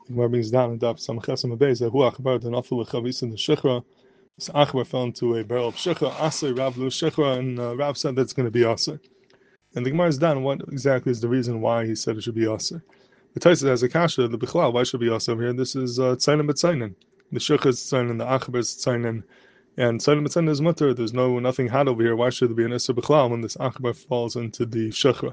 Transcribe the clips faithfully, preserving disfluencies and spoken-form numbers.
Gemara brings down in Daf Samachas Mabez that Hu Achbar the Nafil Chavis in the Shechra. This Achbar fell into a barrel of Shechra. Aser Rav Lu Shechra, and uh, Rav said that's going to be Aser. And the Gemara is down. What exactly is the reason why he said it should be Aser? The Taisa has a kasha. The Bichlal, why should it be Aser here? This is Tzayin uh, B'Tzayin. The Shechra is Tzayin, the Achbar is Tzayin, and Tzayin B'Tzayin is mutter. There's no nothing had over here. Why should there be an Aser Bichlal when this Achbar falls into the Shechra?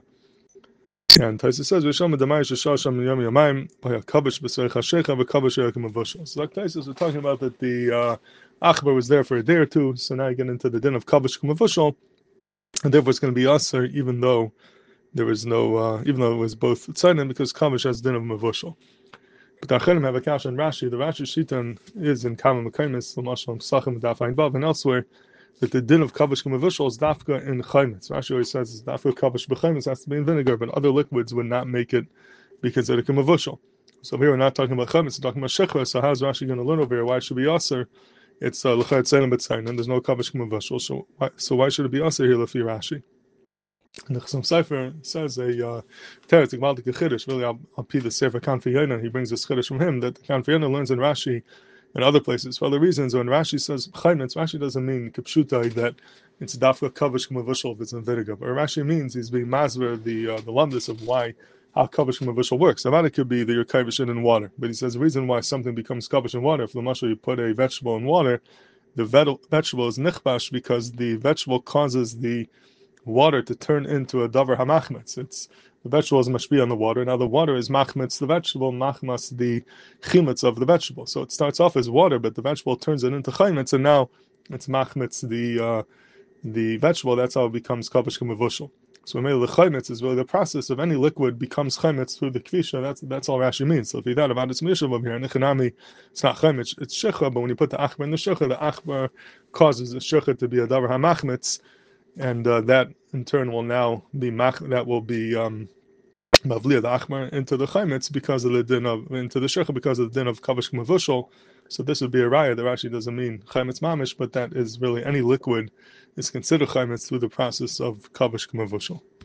And Taisa says, "V'sham d'mayis shasham yom yamayim by a kavish b'seich hashecha v'kavish yekim avosha." So like Taisa, we're talking about that the uh, Achbar was there for a day or two. So now you get into the din of kavish k'mavosha, and therefore it's going to be aser, even though there was no, uh, even though it was both tzaynin, because kavish has din of mavosha. But the Acherim have a kasha and Rashi. The Rashi shitan is in Kama Mekaymis, L'mashal Psachim Daf Ein Vav, and elsewhere, that the din of kavish k'mavushal is dafka in chaymitz. Rashi always says it's dafka kavish b'chaymitz has to be in vinegar, but other liquids would not make it be considered k'mavushal. So here we're not talking about chaymitz, we're talking about shechra. So how's Rashi going to learn over here? Why it should be aser? It's l'chayet tzayin b'tzayin, and there's no kavish k'mavushal. So why, so why should it be aser here? Lefi Rashi. And the Chasam Sofer says a teretz gmaldik chiddush. Really, I'll pee the Sefer Kanfi Yoina. He brings this chiddush from him that the Kanfi Yoina learns in Rashi and other places for other reasons. When Rashi says chaymitz, Rashi doesn't mean kipshutai that it's dafka kavish k'mavushal if it's in vinegar. But Rashi means he's being masver the uh, the lumdus of why how kavish k'mavushal works. Now it could be that you're kavish it in water, but he says the reason why something becomes kavish in water, if the mashal you put a vegetable in water, the vet- vegetable is nichbash because the vegetable causes the water to turn into a davar hamachmetz. It's the vegetable is mashpi on the water. Now the water is machmetz the vegetable, machmas the chimetz of the vegetable. So it starts off as water, but the vegetable turns it into chaymetz, and now it's machmetz the uh, the vegetable. That's how it becomes kavish k'mavushal. So maybe the chaymetz is really the process of any liquid becomes chaymetz through the kvisha. That's that's all Rashi means. So if you thought about it's mishav over here, nechanami, it's not chaymetz, it's shecha. But when you put the achbar in the shecha, the achbar causes the shecha to be a davar hamachmetz. And uh, that in turn will now be mach, that will be um, mavliya the achmar into the chaymetz because of the din of into the shecha because of the din of kavish k'mavushal. So this would be a raya that Rashi doesn't mean chaymetz mamish, but that is really any liquid is considered chaymetz through the process of kavish k'mavushal.